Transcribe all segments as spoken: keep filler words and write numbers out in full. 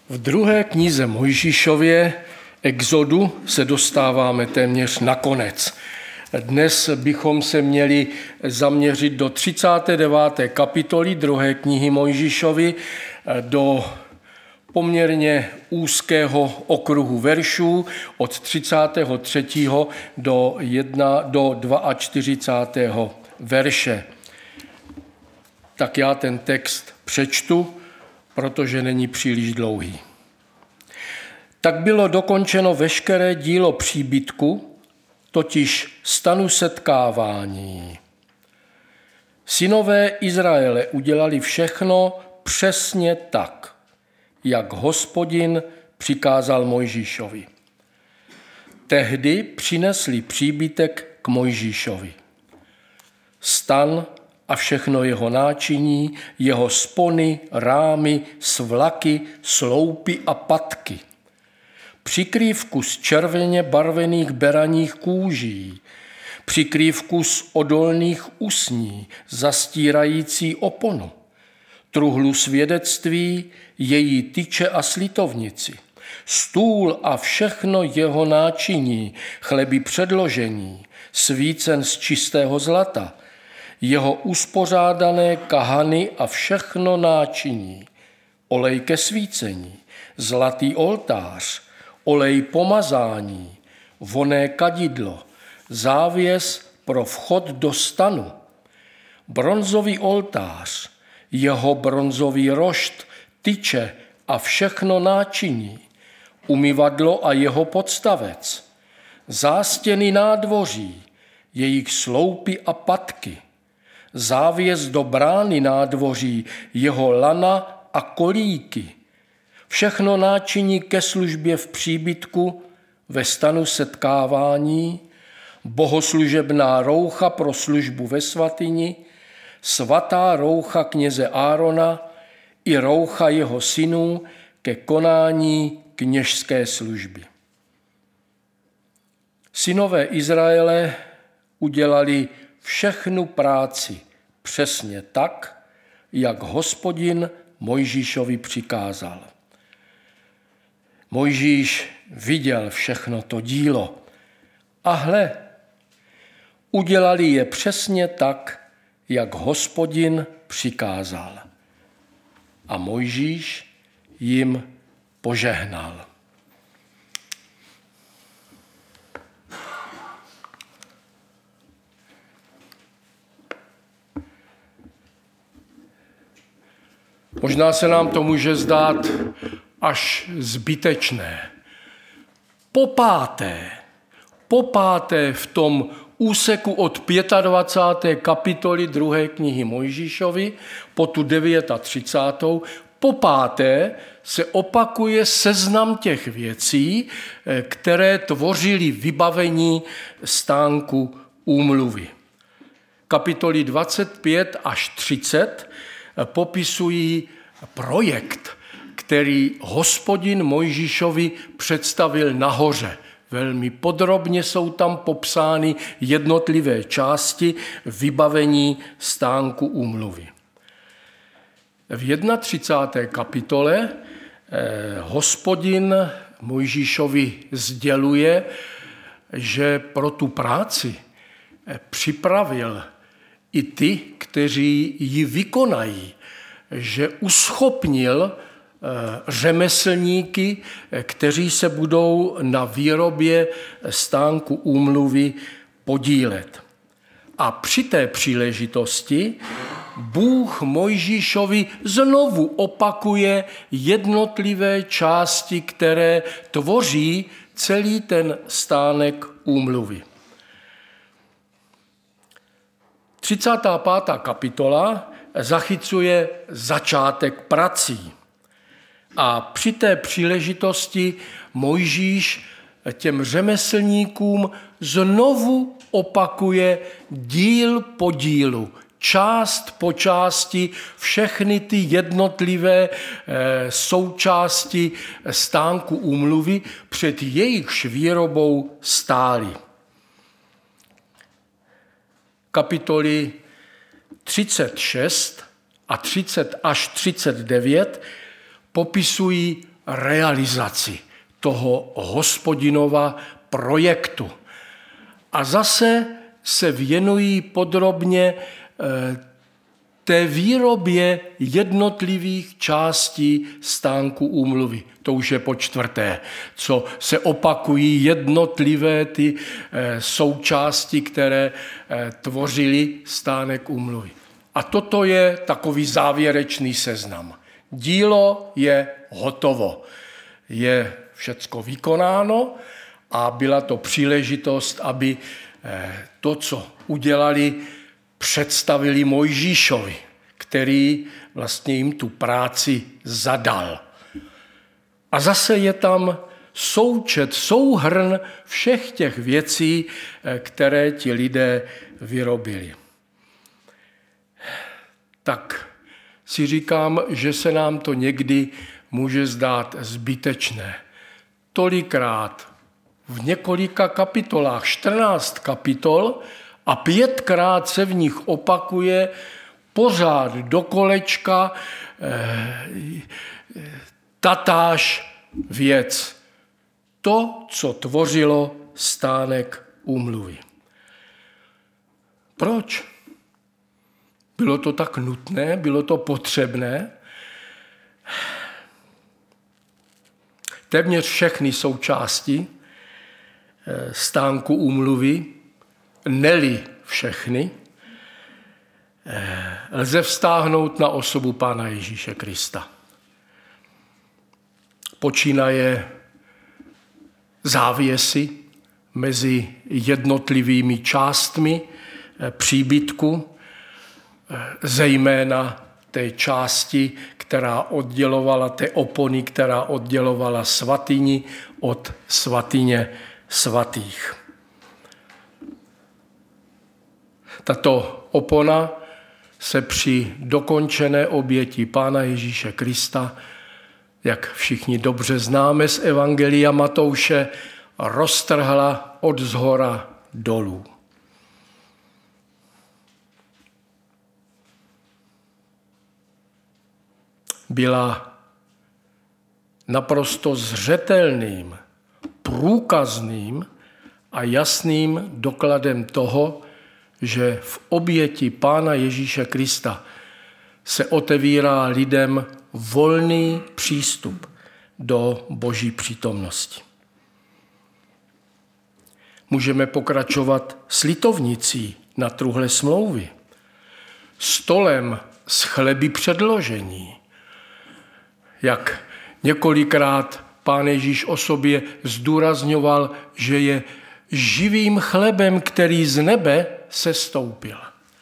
V druhé knize Mojžíšově Exodu se dostáváme téměř na konec. Dnes bychom se měli zaměřit do třicáté deváté kapitoly druhé knihy Mojžíšovy, do poměrně úzkého okruhu veršů od třicátého třetího do, jedna, do čtyřicátého druhého verše. Tak já ten text přečtu, protože není příliš dlouhý. Tak bylo dokončeno veškeré dílo příbytku, totiž stanu setkávání. Synové Izraele udělali všechno přesně tak, jak Hospodin přikázal Mojžíšovi. Tehdy přinesli příbytek k Mojžíšovi. Stan a všechno jeho náčiní, jeho spony, rámy, svlaky, sloupy a patky. Přikrývku z červeně barvených beraních kůží, přikrývku z odolných usní, zastírající oponu, truhlu svědectví, její tyče a slitovnici, stůl a všechno jeho náčiní, chleby předložení, svícen z čistého zlata, jeho uspořádané kahany a všechno náčiní, olej ke svícení, zlatý oltář, olej pomazání, vonné kadidlo, závěs pro vchod do stanu, bronzový oltář, jeho bronzový rošt, tyče a všechno náčiní, umyvadlo a jeho podstavec, zástěny nádvoří, jejich sloupy a patky, závěs do brány nádvoří, jeho lana a kolíky, všechno náčiní ke službě v příbytku, ve stanu setkávání, bohoslužebná roucha pro službu ve svatyni, svatá roucha kněze Árona i roucha jeho synů ke konání kněžské služby. Synové Izraele udělali všechnu práci přesně tak, jak Hospodin Mojžíšovi přikázal. Mojžíš viděl všechno to dílo a hle, udělali je přesně tak, jak Hospodin přikázal. A Mojžíš jim požehnal. Možná se nám to může zdát až zbytečné. Popáté, popáté v tom úseku od dvacáté páté kapitoly druhé knihy Mojžíšovi po tu třicátou devátou popáté se opakuje seznam těch věcí, které tvořily vybavení stánku úmluvy. Kapitoly dvacet pět až třicet popisují projekt, který Hospodin Mojžíšovi představil nahoře. Velmi podrobně jsou tam popsány jednotlivé části vybavení stánku úmluvy. V třicáté první kapitole eh, Hospodin Mojžíšovi sděluje, že pro tu práci eh, připravil i ty, kteří ji vykonají, že uschopnil řemeslníky, kteří se budou na výrobě stánku úmluvy podílet. A při té příležitosti Bůh Mojžíšovi znovu opakuje jednotlivé části, které tvoří celý ten stánek úmluvy. třicátá pátá kapitola zachycuje začátek prací. A při té příležitosti Mojžíš těm řemeslníkům znovu opakuje díl po dílu, část po části, všechny ty jednotlivé součásti stánku úmluvy, před jejichž výrobou stály. Kapitoly třicet šest a třicet až třicet devět popisují realizaci toho Hospodinova projektu. A zase se věnují podrobně té výrobě jednotlivých částí stánku úmluvy. To už je po čtvrté, co se opakují jednotlivé ty součásti, které tvořily stánek úmluvy. A toto je takový závěrečný seznam. Dílo je hotovo. Je všecko vykonáno a byla to příležitost, aby to, co udělali, představili Mojžíšovi, který vlastně jim tu práci zadal. A zase je tam součet, souhrn všech těch věcí, které ti lidé vyrobili. Tak si říkám, že se nám to někdy může zdát zbytečné. Tolikrát v několika kapitolách, čtrnáct kapitol, a pětkrát se v nich opakuje pořád do kolečka eh, tatáž věc. To, co tvořilo stánek úmluvy. Proč? Bylo to tak nutné? Bylo to potřebné? Téměř všechny součásti stánku úmluvy, neli všechny, lze vztáhnout na osobu Pána Ježíše Krista. Počínaje závěsy mezi jednotlivými částmi příbytku, zejména té části, která oddělovala, té opony, která oddělovala svatyni od svatyně svatých. Tato opona se při dokončené oběti Pána Ježíše Krista, jak všichni dobře známe z Evangelia Matouše, roztrhla od zhora dolů. Byla naprosto zřetelným, průkazným a jasným dokladem toho, že v oběti Pána Ježíše Krista se otevírá lidem volný přístup do Boží přítomnosti. Můžeme pokračovat s litovnicí na truhle smlouvy, stolem s chleby předložení, jak několikrát Pán Ježíš o sobě zdůrazňoval, že je živým chlebem, který z nebe sestoupil.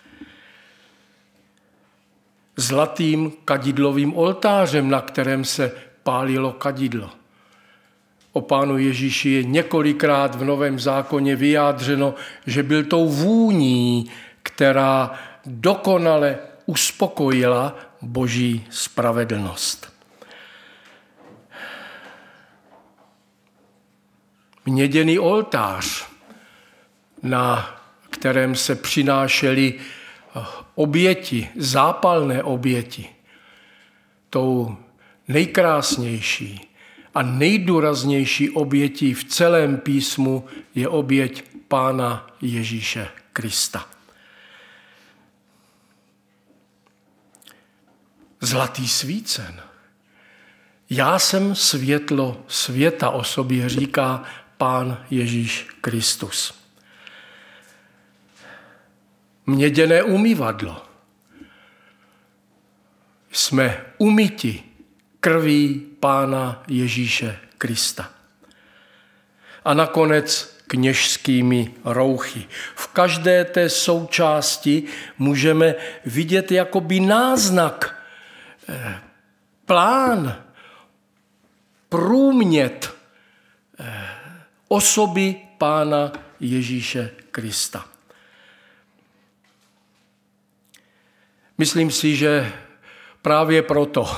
Zlatým kadidlovým oltářem, na kterém se pálilo kadidlo. O Pánu Ježíši je několikrát v Novém zákoně vyjádřeno, že byl tou vůní, která dokonale uspokojila Boží spravedlnost. Měděný oltář, na kterém se přinášely oběti, zápalné oběti. Tou nejkrásnější a nejdůraznější obětí v celém písmu je oběť Pána Ježíše Krista. Zlatý svícen. Já jsem světlo světa, o sobě říká Pán Ježíš Kristus. Měděné umyvadlo. Jsme umyti krví Pána Ježíše Krista. A nakonec kněžskými rouchy. V každé té součásti můžeme vidět jakoby náznak, plán, průmět osoby Pána Ježíše Krista. Myslím si, že právě proto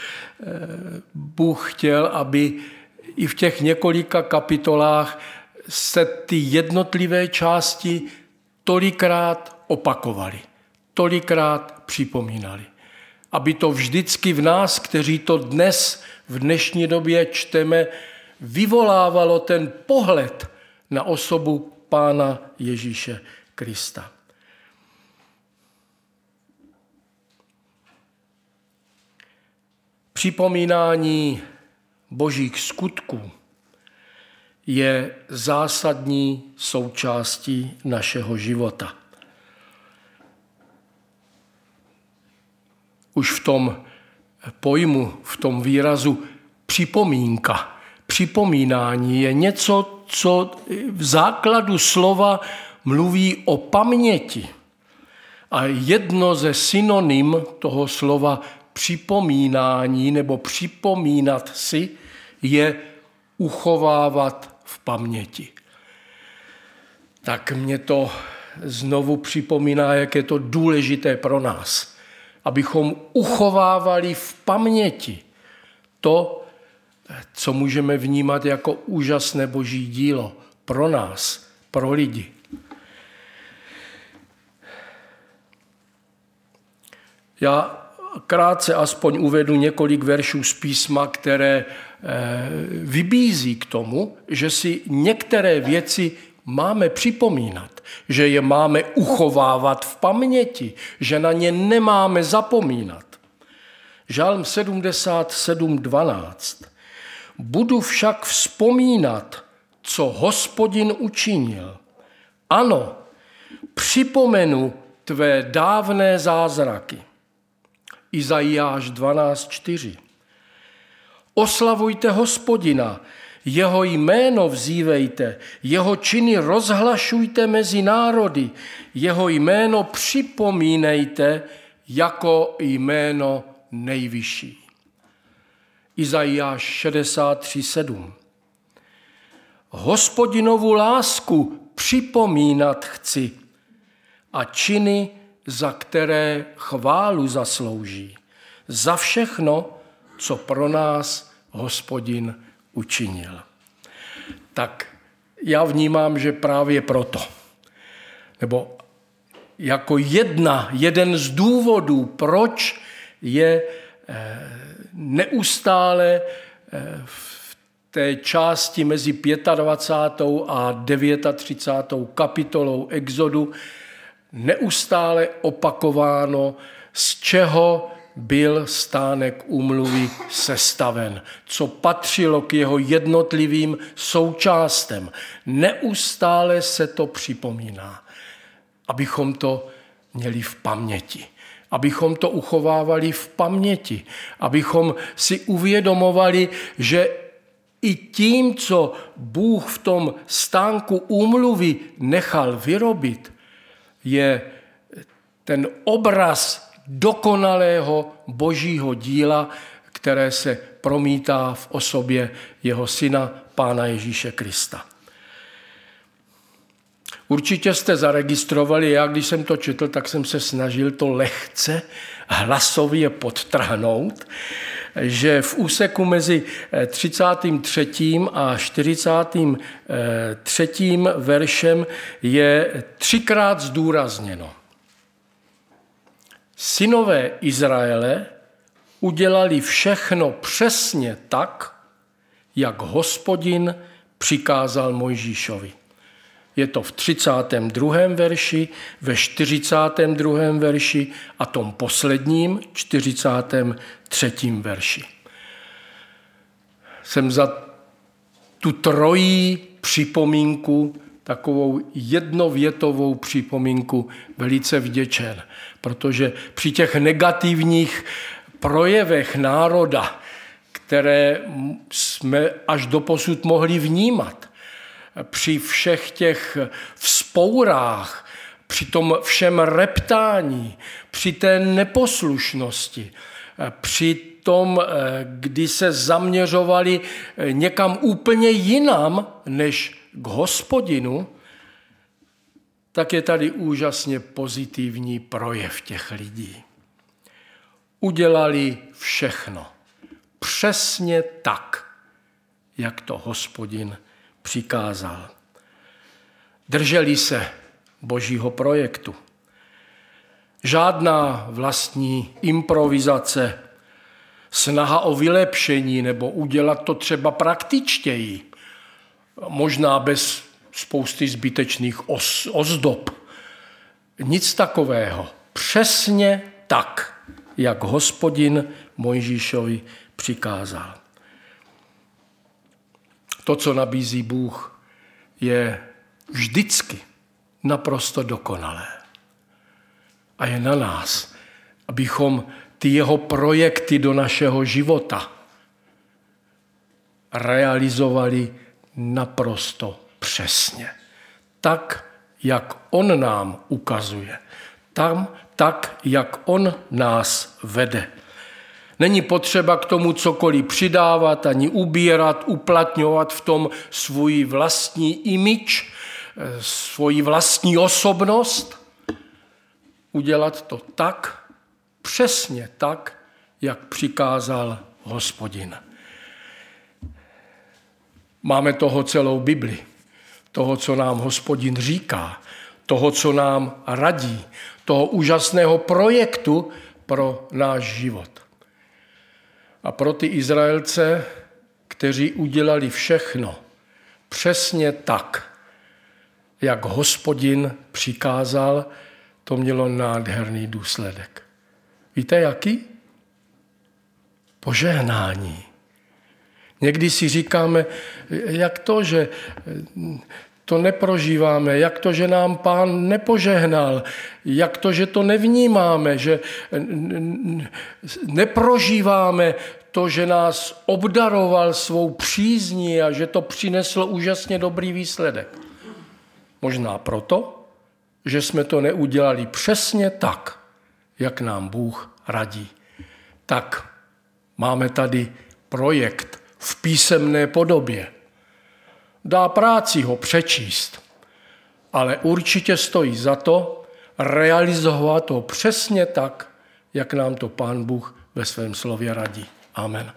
Bůh chtěl, aby i v těch několika kapitolách se ty jednotlivé části tolikrát opakovaly, tolikrát připomínaly. Aby to vždycky v nás, kteří to dnes v dnešní době čteme, vyvolávalo ten pohled na osobu Pána Ježíše Krista. Připomínání božích skutků je zásadní součástí našeho života. Už v tom pojmu, v tom výrazu připomínka, připomínání je něco, co v základu slova mluví o paměti. A jedno ze synonym toho slova připomínání nebo připomínat si je uchovávat v paměti. Tak mě to znovu připomíná, jak je to důležité pro nás, abychom uchovávali v paměti to, co můžeme vnímat jako úžasné boží dílo pro nás, pro lidi. Já krátce aspoň uvedu několik veršů z písma, které vybízí k tomu, že si některé věci máme připomínat, že je máme uchovávat v paměti, že na ně nemáme zapomínat. Žalm sedmdesát sedm dvanáct. Budu však vzpomínat, co Hospodin učinil. Ano, připomenu tvé dávné zázraky. Izajáš dvanáct čtyři. Oslavujte Hospodina, jeho jméno vzívejte, jeho činy rozhlašujte mezi národy, jeho jméno připomínejte jako jméno nejvyšší. Izajáš šedesát tři sedm. Hospodinovu lásku připomínat chci a činy, za které chválu zaslouží. Za všechno, co pro nás Hospodin učinil. Tak já vnímám, že právě proto, nebo jako jedna, jeden z důvodů, proč je neustále v té části mezi dvacátou pátou a třicátou devátou kapitolou Exodu neustále opakováno, z čeho byl stánek úmluvy sestaven, co patřilo k jeho jednotlivým součástem. Neustále se to připomíná, abychom to měli v paměti, abychom to uchovávali v paměti, abychom si uvědomovali, že i tím, co Bůh v tom stánku úmluvy nechal vyrobit, je ten obraz dokonalého božího díla, které se promítá v osobě jeho syna, Pána Ježíše Krista. Určitě jste zaregistrovali, já když jsem to četl, tak jsem se snažil to lehce hlasově podtrhnout, že v úseku mezi třicátým třetím a čtyřicátým třetím veršem je třikrát zdůrazněno. Synové Izraele udělali všechno přesně tak, jak Hospodin přikázal Mojžíšovi. Je to v třicátém druhém verši, ve čtyřicátém druhém verši a tom posledním čtyřicátém třetím verši. Jsem za tu trojí připomínku, takovou jednovětovou připomínku velice vděčen, protože při těch negativních projevech národa, které jsme až doposud mohli vnímat, při všech těch vzpourách, při tom všem reptání, při té neposlušnosti, při tom, kdy se zaměřovali někam úplně jinam než k Hospodinu, tak je tady úžasně pozitivní projev těch lidí. Udělali všechno přesně tak, jak to Hospodin přikázal. Drželi se božího projektu. Žádná vlastní improvizace, snaha o vylepšení nebo udělat to třeba praktičtěji, možná bez spousty zbytečných os, ozdob. Nic takového. Přesně tak, jak Hospodin Mojžíšovi přikázal. To, co nabízí Bůh, je vždycky naprosto dokonalé. A je na nás, abychom ty jeho projekty do našeho života realizovali naprosto přesně. Tak, jak on nám ukazuje. Tam, tak, jak on nás vede. Není potřeba k tomu cokoliv přidávat, ani ubírat, uplatňovat v tom svůj vlastní image, svoji vlastní osobnost. Udělat to tak, přesně tak, jak přikázal Hospodin. Máme toho celou Bibli, toho, co nám Hospodin říká, toho, co nám radí, toho úžasného projektu pro náš život. A pro ty Izraelce, kteří udělali všechno přesně tak, jak Hospodin přikázal, to mělo nádherný důsledek. Víte jaký? Požehnání. Někdy si říkáme, jak to, že to neprožíváme, jak to, že nám Pán nepožehnal, jak to, že to nevnímáme, že neprožíváme to, že nás obdaroval svou přízní a že to přineslo úžasně dobrý výsledek. Možná proto, že jsme to neudělali přesně tak, jak nám Bůh radí. Tak máme tady projekt v písemné podobě. Dá práci ho přečíst, ale určitě stojí za to realizovat to přesně tak, jak nám to Pán Bůh ve svém slově radí. Amen.